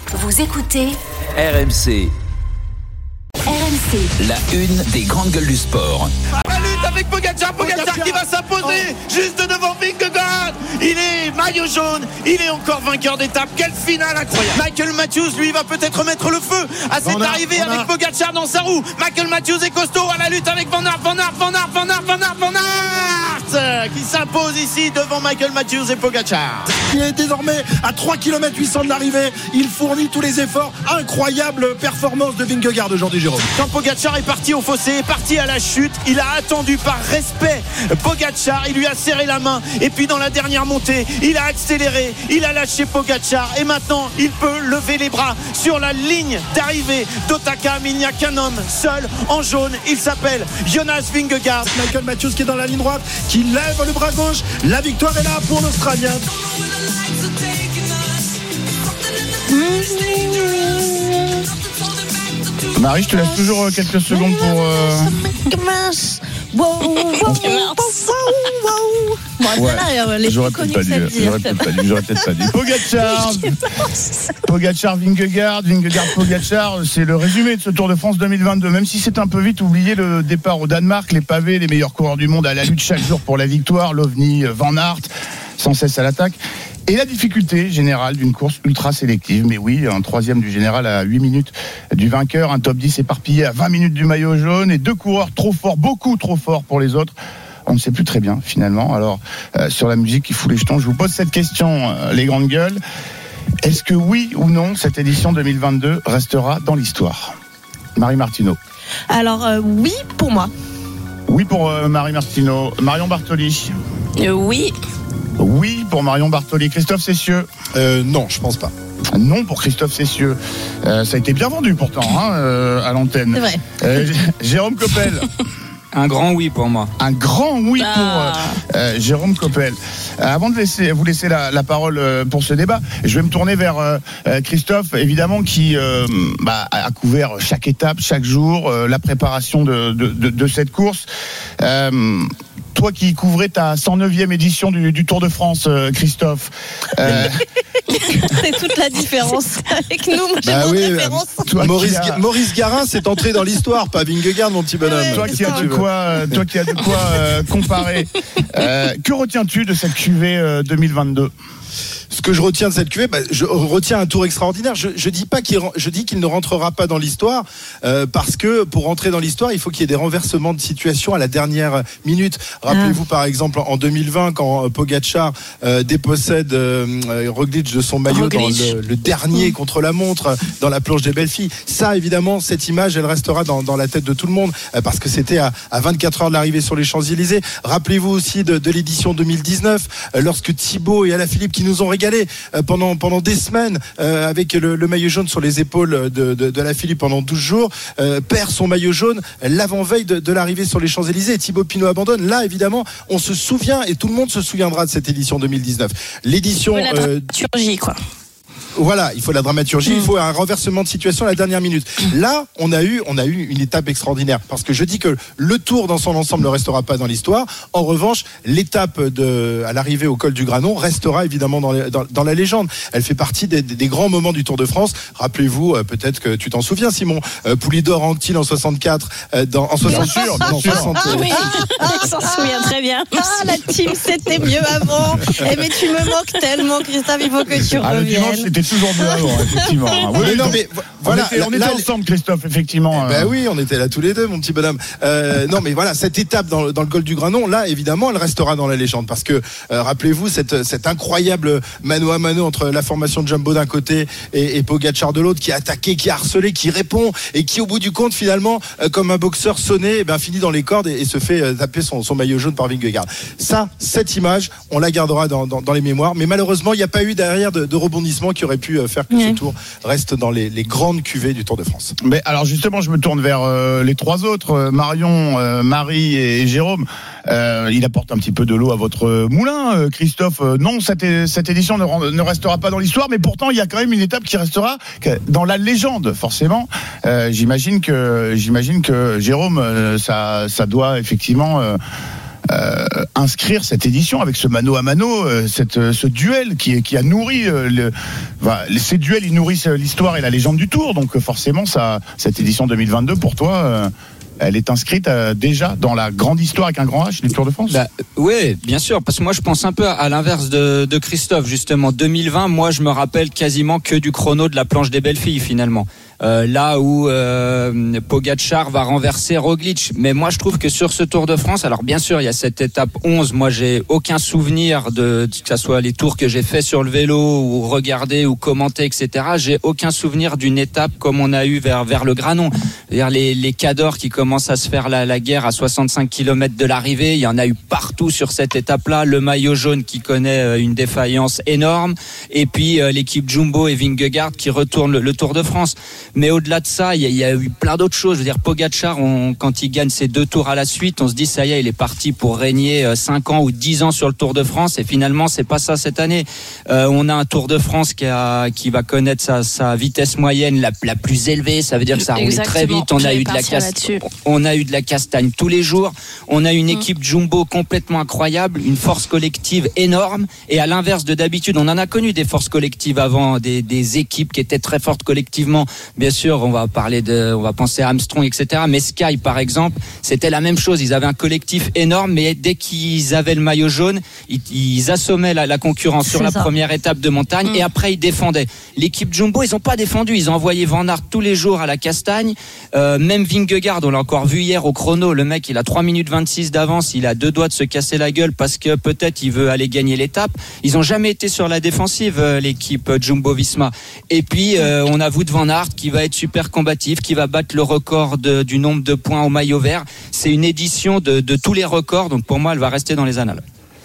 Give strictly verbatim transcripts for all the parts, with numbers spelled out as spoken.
Vous écoutez R M C. R M C. La une des grandes gueules du sport. La lutte avec Pogacar, Pogacar qui va s'imposer juste devant Vingegaard. Il est maillot jaune, il est encore vainqueur d'étape. Quelle finale incroyable. Michael Matthews, lui, va peut-être mettre le feu à cette arrivée avec Pogacar dans sa roue. Michael Matthews est costaud à la lutte avec Van Aert, Van Aert, Van Aert, Van Aert, Van Aert, Van Aert qui s'impose ici devant Michael Matthews et Pogacar. Il est désormais à trois kilomètres huit cents de l'arrivée. Il fournit tous les efforts. Incroyable performance de Vingegaard aujourd'hui, Jérôme. Quand Pogacar est parti au fossé, est parti à la chute, il a attendu par respect Pogacar, il lui a serré la main et puis dans la dernière montée, il a accéléré, il a lâché Pogacar et maintenant il peut lever les bras sur la ligne d'arrivée d'Otakam. Il n'y a qu'un homme seul en jaune, il s'appelle Jonas Vingegaard. Michael Matthews qui est dans la ligne droite, qui lève le bras gauche. La victoire est là pour l'Australien. Marie, je te laisse toujours quelques secondes pour. Euh... Ouais, les j'aurais peut-être pas dû. J'aurais peut-être pas dû. J'aurais peut-être pas dû. Pogacar, Pogacar, Vingegaard, Vingegaard, Pogacar, c'est le résumé de ce Tour de France deux mille vingt-deux. Même si c'est un peu vite oublié le départ au Danemark, les pavés, les meilleurs coureurs du monde à la lutte chaque jour pour la victoire, l'OVNI Van Aert, sans cesse à l'attaque. Et la difficulté générale d'une course ultra sélective. Mais oui, un troisième du général à huit minutes du vainqueur, un top dix éparpillé à vingt minutes du maillot jaune et deux coureurs trop forts, beaucoup trop forts pour les autres. On ne sait plus très bien finalement. Alors, euh, sur la musique qui fout les jetons, je vous pose cette question, euh, les grandes gueules. Est-ce que oui ou non, cette édition deux mille vingt-deux restera dans l'histoire ? Marie Martineau. Alors, euh, oui, pour moi. Oui pour euh, Marie Martineau. Marion Bartoli. Euh, oui. Oui pour Marion Bartoli. Christophe Cessieux. Euh, non, je pense pas. Non pour Christophe Cessieux. Euh, ça a été bien vendu pourtant hein, euh, à l'antenne. C'est vrai. Euh, Jérôme Coppel. Un grand oui pour moi. Un grand oui ah. pour euh, euh, Jérôme Coppel. Euh, avant de laisser, vous laisser la, la parole euh, pour ce débat, je vais me tourner vers euh, Christophe, évidemment, qui euh, bah, a couvert chaque étape, chaque jour, euh, la préparation de, de, de, de cette course. Euh, Toi qui couvrais ta cent neuvième édition du, du Tour de France, euh, Christophe. Euh... C'est toute la différence avec nous. Moi, j'ai bah mon oui, référence. Toi, Maurice, a... Maurice Garin s'est entré dans l'histoire, pas Vingegaard, mon petit bonhomme. Ouais, toi, qui as de quoi, euh, toi qui as de quoi euh, comparer. Euh, que retiens-tu de cette cuvée euh, deux mille vingt-deux ? Ce que je retiens de cette cuvée, bah, je retiens un tour extraordinaire. Je, je dis pas qu'il, je dis qu'il ne rentrera pas dans l'histoire euh, parce que pour rentrer dans l'histoire, il faut qu'il y ait des renversements de situation à la dernière minute. Rappelez-vous ah. par exemple en deux mille vingt quand Pogacar euh, dépossède euh, Roglic de son maillot Roglic. dans le, le dernier mmh. contre la montre dans la planche des belles filles. Ça, évidemment, cette image, elle restera dans, dans la tête de tout le monde euh, parce que c'était à, à vingt-quatre heures de l'arrivée sur les Champs-Élysées. Rappelez-vous aussi de, de l'édition deux mille dix-neuf euh, lorsque Thibaut et Alaphilippe qui nous ont régalé pendant, pendant des semaines euh, avec le, le maillot jaune sur les épaules de, de, de Alaphilippe pendant douze jours, euh, perd son maillot jaune l'avant-veille de, de l'arrivée sur les Champs-Élysées et Thibaut Pinot abandonne. Là, évidemment, on se souvient et tout le monde se souviendra de cette édition deux mille dix-neuf. L'édition... La dramaturgie, euh, quoi. Voilà, il faut la dramaturgie, mmh. il faut un renversement de situation à la dernière minute. Là, on a eu, on a eu une étape extraordinaire parce que je dis que le Tour dans son ensemble ne restera pas dans l'histoire. En revanche, l'étape de, à l'arrivée au col du Granon restera évidemment dans, les, dans, dans la légende. Elle fait partie des, des grands moments du Tour de France. Rappelez-vous, euh, peut-être que tu t'en souviens, Simon, euh, Poulidor Anctil en soixante-quatre, euh, dans, en soixante-quatre, non, soixante. Ah oui, je s'en souviens très bien. Ah, la team, c'était mieux avant. Eh, mais tu me moques tellement, Christophe, il faut que tu ah, reviennes. Le dimanche, c'était toujours mieux avant, effectivement. Oui, mais non, mais voilà, on était, on était là, ensemble, Christophe, effectivement. Eh ben oui, on était là tous les deux, mon petit bonhomme. Euh, non, mais voilà, cette étape dans, dans le col du Granon, là, évidemment, elle restera dans la légende parce que euh, rappelez-vous cette, cette incroyable mano à mano entre la formation de Jumbo d'un côté et, et Pogacar de l'autre, qui a attaqué, qui a harcelé, qui répond et qui, au bout du compte, finalement, euh, comme un boxeur sonné, eh ben, finit dans les cordes et, et se fait euh, taper son, son maillot jaune par Vingegaard. Ça, cette image, on la gardera dans, dans, dans les mémoires, mais malheureusement, il n'y a pas eu derrière de, de rebondissement qui aurait pu euh, faire que mmh. ce tour reste dans les, les grandes cuvées du Tour de France. Mais alors justement, je me tourne vers euh, les trois autres, euh, Marion, euh, Marie et, et Jérôme. Euh, il apporte un petit peu de l'eau à votre moulin, euh, Christophe. Euh, non, cette, cette édition ne, ne restera pas dans l'histoire, mais pourtant il y a quand même une étape qui restera dans la légende, forcément. Euh, j'imagine que, j'imagine que Jérôme, euh, ça, ça doit effectivement. Euh, euh, inscrire cette édition avec ce mano à mano, euh, cette, ce duel qui, qui a nourri euh, le, bah, ces duels, ils nourrissent l'histoire et la légende du Tour. Donc forcément, ça, cette édition deux mille vingt-deux pour toi. Euh, Elle est inscrite euh, déjà dans la grande histoire avec un grand H du Tour de France. Bah, oui, bien sûr, parce que moi je pense un peu à, à l'inverse de, de Christophe justement. deux mille vingt, moi je me rappelle quasiment que du chrono de la planche des belles filles finalement. Euh, là où euh, Pogačar va renverser Roglič. Mais moi je trouve que sur ce Tour de France, alors bien sûr il y a cette étape onze, moi j'ai aucun souvenir de, que ce soit les tours que j'ai fait sur le vélo ou regarder ou commenter, et cetera. J'ai aucun souvenir d'une étape comme on a eu vers, vers le Granon. C'est-à-dire les, les cadors qui commencent à se faire la, la guerre à soixante-cinq kilomètres de l'arrivée, il y en a eu partout sur cette étape-là. Le maillot jaune qui connaît une défaillance énorme, et puis euh, l'équipe Jumbo et Vingegaard qui retournent le, le Tour de France. Mais au-delà de ça, il y, y a eu plein d'autres choses. Je veux dire, Pogačar, on, quand il gagne ses deux tours à la suite, on se dit ça y est, il est parti pour régner cinq ans ou dix ans sur le Tour de France. Et finalement, c'est pas ça cette année. Euh, on a un Tour de France qui, a, qui va connaître sa, sa vitesse moyenne la, la plus élevée. Ça veut dire que ça roule très vite. On a eu de la castagne. On a eu de la castagne tous les jours. On a une mmh. équipe Jumbo complètement incroyable, une force collective énorme. Et à l'inverse de d'habitude, on en a connu des forces collectives avant, des, des équipes qui étaient très fortes collectivement. Bien sûr, on va parler de, on va penser à Armstrong, et cetera. Mais Sky, par exemple, c'était la même chose. Ils avaient un collectif énorme, mais dès qu'ils avaient le maillot jaune, ils, ils assommaient la, la concurrence sur la ça. première étape de montagne, mmh. et après ils défendaient. L'équipe Jumbo, ils n'ont pas défendu. Ils ont envoyé Van Aert tous les jours à la castagne. Euh, même Vingegaard, on l'a encore vu hier au chrono. Le mec, il a trois minutes vingt-six d'avance. Il a deux doigts de se casser la gueule parce que peut-être il veut aller gagner l'étape. Ils n'ont jamais été sur la défensive, l'équipe Jumbo-Visma. Et puis, euh, on a Wout Van Aert qui va être super combatif, qui va battre le record de, du nombre de points au maillot vert. C'est une édition de, de tous les records, donc pour moi elle va rester dans les annales.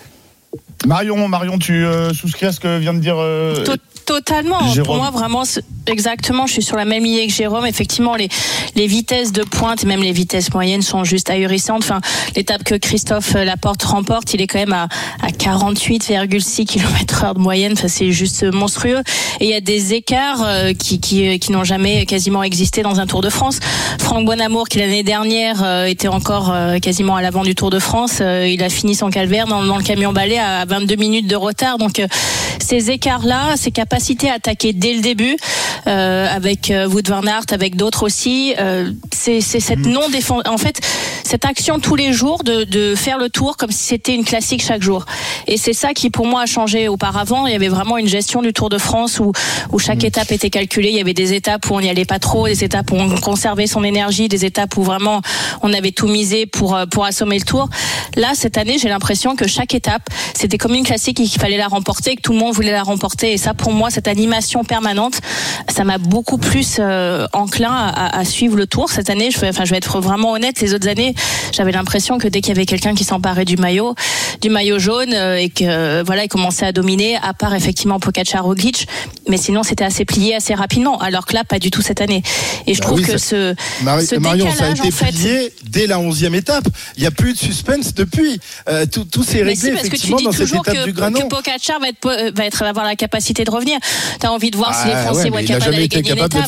Marion, Marion, tu euh, souscris à ce que vient de dire euh, Tot- Totalement. Jérôme. Pour moi, vraiment, exactement, je suis sur la même lignée que Jérôme. Effectivement, les, les vitesses de pointe et même les vitesses moyennes sont juste ahurissantes. Enfin, l'étape que Christophe Laporte remporte, il est quand même à, à quarante-huit virgule six kilomètres heure de moyenne. Enfin, c'est juste monstrueux. Et il y a des écarts euh, qui, qui, qui n'ont jamais quasiment existé dans un Tour de France. Franck Bonamour, qui l'année dernière euh, était encore euh, quasiment à l'avant du Tour de France, euh, il a fini son calvaire dans, dans le camion balai à vingt-deux minutes de retard. Donc, euh, ces écarts-là, ces capacité à attaquer dès le début, euh, avec euh, Wout van Aert, avec d'autres aussi, euh, c'est, c'est cette non défense, en fait, cette action tous les jours de, de faire le tour comme si c'était une classique chaque jour. Et c'est ça qui pour moi a changé auparavant. Il y avait vraiment une gestion du Tour de France où, où chaque mmh. étape était calculée. Il y avait des étapes où on n'y allait pas trop, des étapes où on conservait son énergie, des étapes où vraiment on avait tout misé pour, pour assommer le Tour. Là, cette année, j'ai l'impression que chaque étape, c'était comme une classique et qu'il fallait la remporter, que tout le monde voulait la remporter. Et ça, pour moi, cette animation permanente, ça m'a beaucoup plus euh, enclin à, à suivre le Tour. Cette année, je vais, enfin, je vais être vraiment honnête, les autres années, j'avais l'impression que dès qu'il y avait quelqu'un qui s'emparait du maillot, du maillot jaune, euh, et que euh, voilà, il commençait à dominer, à part effectivement Pogačar, Roglič, mais sinon c'était assez plié assez rapidement. Alors que là, pas du tout cette année. Et je bah trouve oui, que ça... ce, Marie... ce Marion, décalage, ça a été en fait, plié dès la onzième étape. Il n'y a plus de suspense depuis. Euh, tout, tout s'est réglé si, effectivement dans cette étape que, du Granon. Que Pogačar va être, va être avoir la capacité de revenir. T'as envie de voir ah, si les Français ouais, vont être capables d'aller gagner une étape.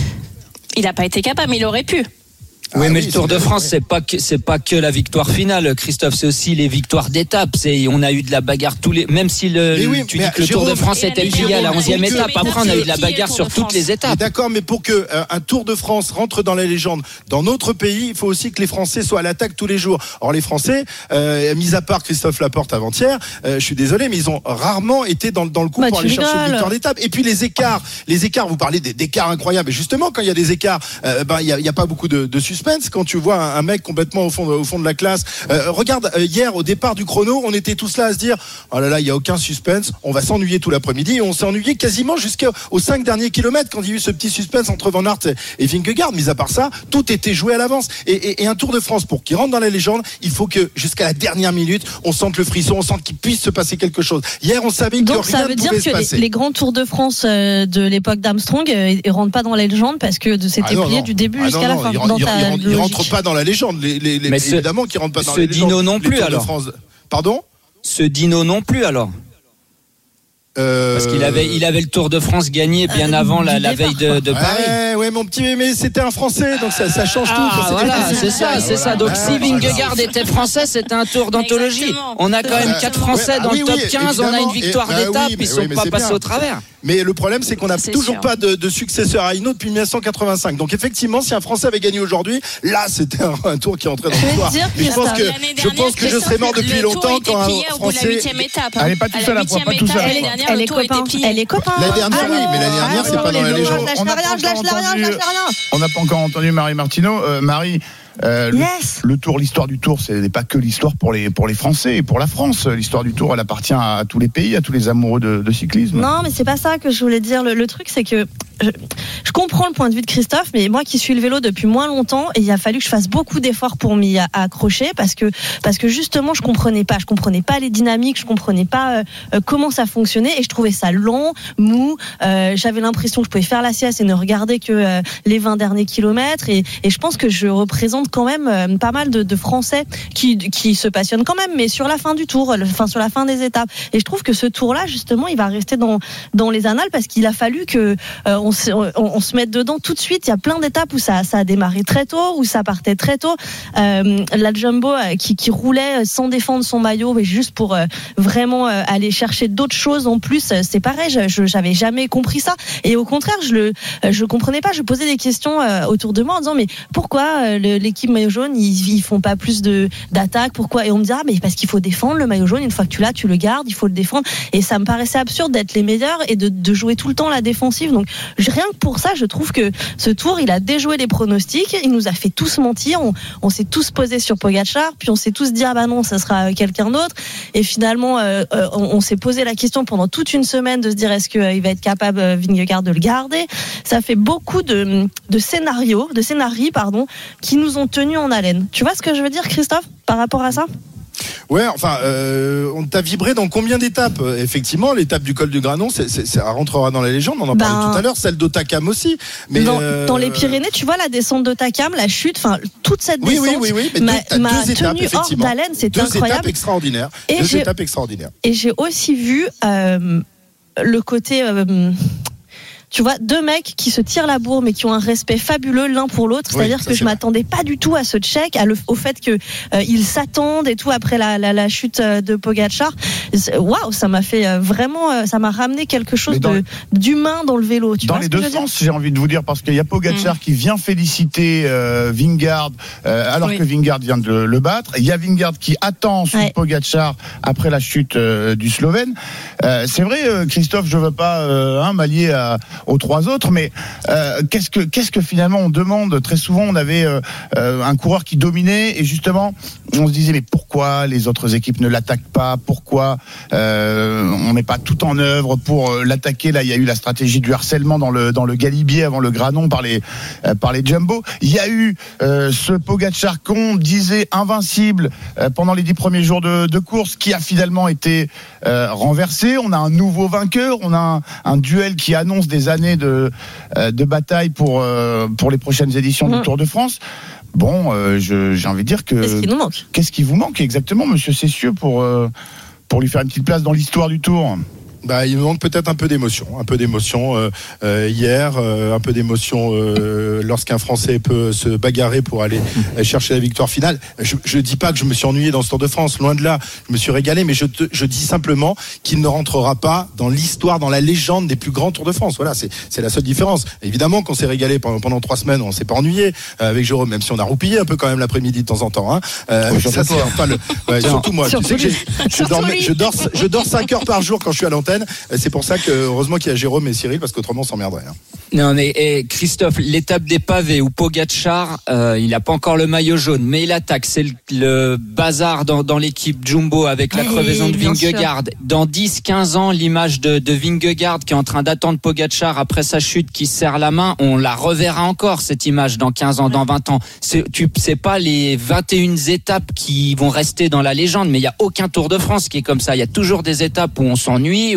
Il n'a pas été capable, mais il aurait pu. Oui, ah mais oui, le Tour de France, vrai. c'est pas que c'est pas que la victoire finale, Christophe. C'est aussi les victoires d'étape. C'est on a eu de la bagarre tous les. Même si le oui, tu dis que le Jérôme, Tour de France était plié à la onzième étape. Après, on a eu de la bagarre sur toutes les étapes. D'accord, mais pour que euh, un Tour de France rentre dans la légende dans notre pays, il faut aussi que les Français soient à l'attaque tous les jours. Or, les Français, euh, mis à part Christophe Laporte avant-hier, euh, je suis désolé, mais ils ont rarement été dans, dans le coup bah, pour aller rigoles. chercher une victoire d'étape. Et puis les écarts, les écarts. Vous parlez des, d'écarts incroyables. Et justement, quand il y a des écarts, euh, ben il y a, y a pas beaucoup de, de suspense. Quand tu vois un mec complètement au fond de, au fond de la classe. Euh, regarde, euh, hier au départ du chrono, on était tous là à se dire oh là là, il y a aucun suspense, on va s'ennuyer tout l'après-midi. Et on s'est ennuyé quasiment jusqu'aux cinq derniers kilomètres quand il y a eu ce petit suspense entre Van Aert et Vingegaard. Mis à part ça, tout était joué à l'avance. Et, et, et un Tour de France, pour qu'il rentre dans la légende, il faut que jusqu'à la dernière minute, on sente le frisson, on sente qu'il puisse se passer quelque chose. Hier, on savait que Donc, rien ça veut ne dire pouvait se que passer. les, les grands Tours de France euh, de l'époque d'Armstrong, euh, ils rentrent pas dans la légende parce que de c'était Ah non, plié non. du début Ah jusqu'à non, la fin. non, Dans il, ta il, il, il logique. rentre pas dans la légende. Les, les, les, Mais ce, évidemment, qui rentre pas dans ce la légende. Dino non les plus Tours de alors. France. Pardon. Ce Dino non plus alors. Euh... Parce qu'il avait, il avait le Tour de France gagné bien Euh, avant la, la départ, veille de, de Paris. Ouais, Ouais, ouais, mon petit, mais c'était un Français, donc ça, ça change tout. Ah, voilà, c'est ça, c'est ça. Donc, si Vingegaard était français, c'était un tour d'anthologie. Exactement. On a quand même quatre Français dans Ah, oui, le top oui, quinze, on a une évidemment. victoire Et- bah d'étape, oui, ils mais- sont oui, mais pas c'est passés bien. au travers. Mais le problème, c'est qu'on n'a C'est toujours sûr. pas de, de successeur à Hinault depuis mille neuf cent quatre-vingt-cinq. Donc effectivement, si un Français avait gagné aujourd'hui, là, c'était un, un tour qui entrait dans Je vais l'histoire. te dire, Mais je pense que, L'année je dernière, pense que je serais mort depuis le longtemps tour était quand un plié au bout de la Français. huitième étape. Elle est pas toute seule, elle pourra pas tout seule. L'année Elle, dernière, elle le est tour était copain. plié. Elle est copain. L'année dernière, Ah, oui, mais l'année dernière, c'est pas dans la les légende. Je lâche On n'a rien, pas je lâche encore rien, je lâche entendu- rien. On n'a pas encore entendu Marie Martineau. Euh, Marie, euh, le- Yes. le Tour, l'histoire du Tour, ce n'est pas que l'histoire pour les, pour les Français et pour la France. L'histoire du Tour, elle appartient à, à tous les pays, à tous les amoureux de, de cyclisme. Non, mais c'est pas ça que je voulais dire. Le, le truc, c'est que je, je comprends le point de vue de Christophe, mais moi qui suis le vélo depuis moins longtemps, et il a fallu que je fasse beaucoup d'efforts pour m'y a- accrocher parce que parce que justement, je comprenais pas, je comprenais pas les dynamiques, je comprenais pas euh, euh, comment ça fonctionnait, et je trouvais ça lent, mou. Euh, J'avais l'impression que je pouvais faire la sieste et ne regarder que euh, les vingt derniers kilomètres, et, et je pense que je représente quand même euh, pas mal de, de Français qui qui se passionnent quand même, mais sur la fin du tour, le- enfin sur la fin des étapes. Et je trouve que ce tour-là, justement, il va rester dans dans les annales parce qu'il a fallu que euh, on, se, on, on se mette dedans tout de suite. Il y a plein d'étapes où ça, ça a démarré très tôt, où ça partait très tôt. Euh, la Jumbo euh, qui, qui roulait sans défendre son maillot, mais juste pour euh, vraiment euh, aller chercher d'autres choses en plus. euh, C'est pareil, je, je j'avais jamais compris ça. Et au contraire, je le, euh, je comprenais pas. Je posais des questions euh, autour de moi en disant mais pourquoi euh, le- l'équipe maillot jaune ils, ils font pas plus de d'attaques? Pourquoi? Et on me dit ah mais parce qu'il faut défendre le maillot jaune. Une fois que tu l'as, tu le gardes. Il faut le défendre. Et ça me paraissait absurde d'être les meilleurs et de, de jouer tout le temps la défensive. Donc je- rien que pour ça, je trouve que ce tour, il a déjoué les pronostics. Il nous a fait tous mentir. On, on s'est tous posés sur Pogacar, puis on s'est tous dit ah bah non, ça sera quelqu'un d'autre. Et finalement, euh, euh, on, on s'est posé la question pendant toute une semaine de se dire est-ce qu'il va être capable, euh, Vingegaard, de le garder. Ça fait beaucoup de, de scénarios, de scénarii, pardon, qui nous ont tenus en haleine. Tu vois ce que je veux dire, Christophe, par rapport à ça? Ouais, enfin, euh, on t'a vibré dans combien d'étapes? Effectivement, l'étape du col du Granon, c'est, c'est, ça rentrera dans la légende. On en Ben, parlait tout à l'heure, celle d'Otakam aussi. Mais dans, euh, dans les Pyrénées, tu vois la descente de Takam, la chute, enfin toute cette Oui, descente oui, oui, oui. Mais m'a, deux, t'as m'a deux étapes, tenue hors effectivement. d'haleine, c'était Deux étapes incroyable. extraordinaires. Et deux j'ai- étapes extraordinaires. Et j'ai aussi vu euh, le côté, euh, tu vois, deux mecs qui se tirent la bourre mais qui ont un respect fabuleux l'un pour l'autre. Oui, C'est-à-dire ça, que c'est je vrai. m'attendais pas du tout à ce check, à le, au fait que euh, ils s'attendent et tout après la, la, la chute euh, de Pogacar. C'est- Waouh, ça m'a fait euh, vraiment, euh, ça m'a ramené quelque chose Mais dans- de d'humain dans le vélo. Tu Dans vois les ce que deux je veux dire sens, j'ai envie de vous dire, parce qu'il y a Pogacar Mm. qui vient féliciter euh, Vingegaard, euh, alors Oui. que Vingegaard vient de le battre. Il y a Vingegaard qui attend ensuite Ouais. Pogacar après la chute euh, du Slovène. Euh, c'est vrai, euh, Christophe, je veux pas euh, hein, m'allier à- aux trois autres, mais euh, qu'est-ce que qu'est-ce que finalement on demande? Très souvent, on avait euh, euh, un coureur qui dominait et justement, on se disait mais pourquoi les autres équipes ne l'attaquent pas? Pourquoi euh, on met pas tout en œuvre pour euh, l'attaquer? Là, il y a eu la stratégie du harcèlement dans le dans le Galibier avant le Granon par les euh, par les Jumbo. Il y a eu euh, ce Pogacar qu'on disait invincible euh, pendant les dix premiers jours de, de course, qui a finalement été euh, renversé. On a un nouveau vainqueur. On a un, un duel qui annonce des années de euh, de bataille pour euh, pour les prochaines éditions Mmh. du Tour de France. Bon, euh, je, j'ai envie de dire que Qu'est-ce qui nous manque? qu'est-ce qui vous manque exactement, Monsieur Cessieux, pour euh, pour lui faire une petite place dans l'histoire du Tour? Bah, il me manque peut-être un peu d'émotion, un peu d'émotion euh, euh, hier, euh, un peu d'émotion euh, lorsqu'un Français peut se bagarrer pour aller euh, chercher la victoire finale. Je, je dis pas que je me suis ennuyé dans ce Tour de France, loin de là. Je me suis régalé, mais je, te, je dis simplement qu'il ne rentrera pas dans l'histoire, dans la légende des plus grands Tours de France. Voilà, c'est, c'est la seule différence. Évidemment qu'on s'est régalé pendant, pendant trois semaines, on s'est pas ennuyé euh, avec Jérôme, même si on a roupillé un peu quand même l'après-midi de temps en temps. Hein. Euh, Oui, ça, surtout c'est enfin le, ouais, surtout moi. Surtout tu sais que j'ai- je Surtout dors, lui. je dors, je dors cinq heures par jour quand je suis à l'antenne. C'est pour ça que heureusement qu'il y a Jérôme et Cyril, parce qu'autrement on s'emmerderait. Hein. Non mais eh, Christophe, l'étape des pavés où Pogacar, euh, il n'a pas encore le maillot jaune, mais il attaque. C'est le, le bazar dans, dans l'équipe Jumbo avec la Oui, crevaison de bien Vingegaard. Dans dix quinze ans, l'image de, de Vingegaard qui est en train d'attendre Pogacar après sa chute, qui serre la main, on la reverra encore cette image dans quinze ans, dans vingt ans. C'est, tu sais pas les vingt et une étapes qui vont rester dans la légende, mais il y a aucun Tour de France qui est comme ça. Il y a toujours des étapes où on s'ennuie, où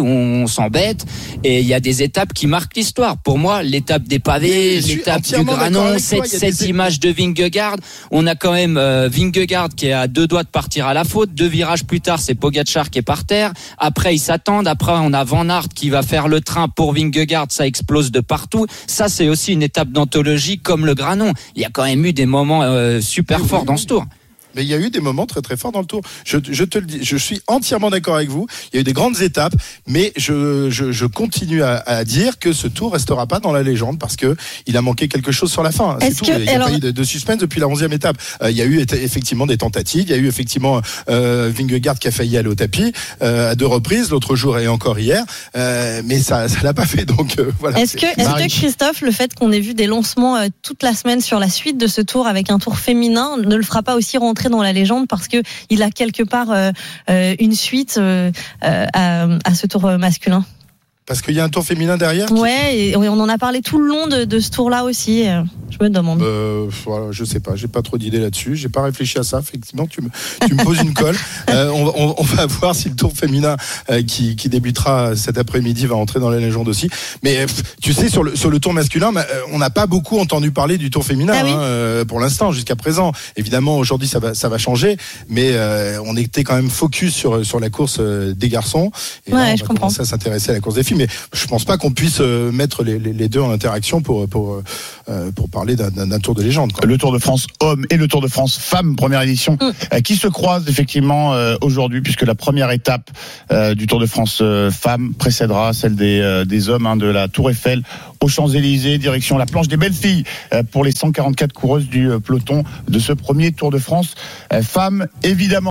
où on s'embête. Et il y a des étapes qui marquent l'histoire. Pour moi, l'étape des pavés, l'étape du Granon, cette, cette des... image de Vingegaard, on a quand même euh, Vingegaard qui est à deux doigts de partir à la faute. Deux virages plus tard, c'est Pogačar qui est par terre. Après, ils s'attendent. Après, on a Van Aert qui va faire le train pour Vingegaard. Ça explose de partout. Ça, c'est aussi une étape d'anthologie comme le Granon. Il y a quand même eu des moments euh, super forts dans ce tour. Mais il y a eu des moments très très forts dans le tour. Je, je te le dis, je suis entièrement d'accord avec vous. Il y a eu des grandes étapes, mais je, je, je continue à, à dire que ce tour restera pas dans la légende parce que il a manqué quelque chose sur la fin. C'est Est-ce tout. que, il n'y a alors... pas eu de, de suspense depuis la onzième étape. Euh, il y a eu effectivement des tentatives. Il y a eu effectivement euh, Vingegaard qui a failli aller au tapis euh, à deux reprises, l'autre jour et encore hier. Euh, mais ça, ça l'a pas fait. Donc euh, voilà. Est-ce que, est-ce que Christophe, le fait qu'on ait vu des lancements euh, toute la semaine sur la suite de ce tour avec un tour féminin, ne le fera pas aussi rentrer dans la légende parce que il a quelque part euh, euh, une suite euh, à, à ce tour masculin? Parce qu'il y a un tour féminin derrière. Ouais, et on en a parlé tout le long de, de ce tour-là aussi. Je me demande. Euh, voilà, je sais pas, j'ai pas trop d'idées là-dessus. J'ai pas réfléchi à ça. Effectivement, tu me, tu me poses une colle. Euh, on, on, on va voir si le tour féminin euh, qui, qui débutera cet après-midi va entrer dans la légende aussi. Mais tu sais, sur le sur le tour masculin, on n'a pas beaucoup entendu parler du tour féminin ah oui. hein, euh, pour l'instant, jusqu'à présent. Évidemment, aujourd'hui, ça va ça va changer, mais euh, on était quand même focus sur sur la course des garçons. Et ouais, là, on je va comprends. commencer à s'intéresser à la course des filles. Mais je pense pas qu'on puisse mettre les, les, les deux en interaction pour pour euh, pour parler d'un, d'un tour de légende, quoi. Le Tour de France homme et le Tour de France femme, première édition, mmh. euh, qui se croisent effectivement euh, aujourd'hui, puisque la première étape euh, du Tour de France euh, femme précédera celle des euh, des hommes hein, de la Tour Eiffel aux Champs-Élysées, direction la planche des belles filles euh, pour les cent quarante-quatre coureuses du euh, peloton de ce premier Tour de France euh, femme, évidemment.